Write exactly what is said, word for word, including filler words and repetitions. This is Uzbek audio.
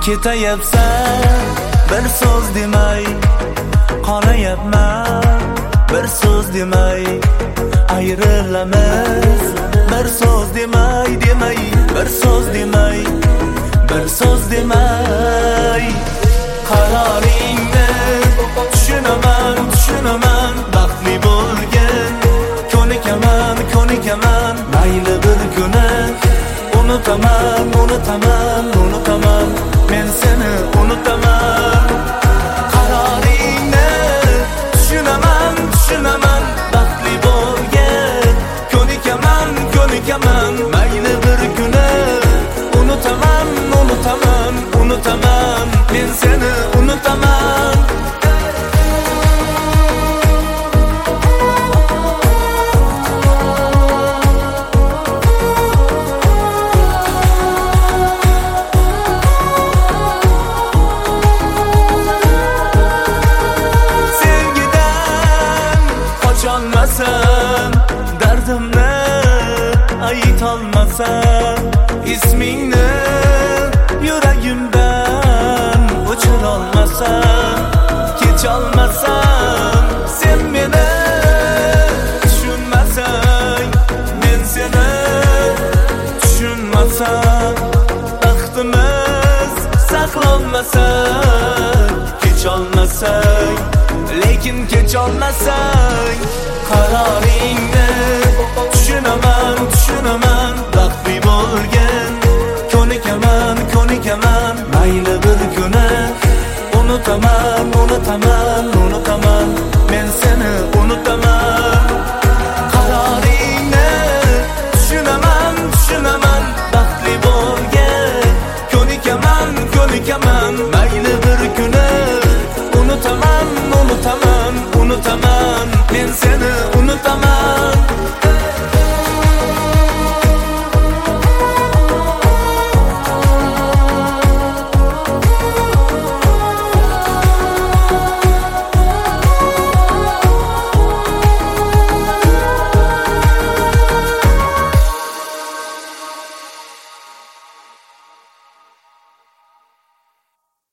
Ketayapsan bir so'z demay, qonayapman bir so'z demay, ayrilamiz bir so'z demay, demay bir so'z demay, bir so'z demay. Qaroringni tushunaman, tushunaman, baxtli bo'lgin ko'nikaman, ko'nikaman, mayli bir kuni unutaman, unutaman, unutaman, men seni unutaman. Qaroringni tushunaman, tushunaman, baxtli bo'lgin ko'nikaman, ko'nikaman, mayli bir kuni unutaman, unutaman, unutaman, men seni unutaman. Qocholmasam, dardimni aytolmasam, ismingni yuragimdan o'chirolmasam, kecholmasam, sen meni tushunmasang, men seni tushunmasam, baxtimiz saqlolmasak, kecholmasak, lekin kecholmasang, qaroringni tushunaman, tushunaman,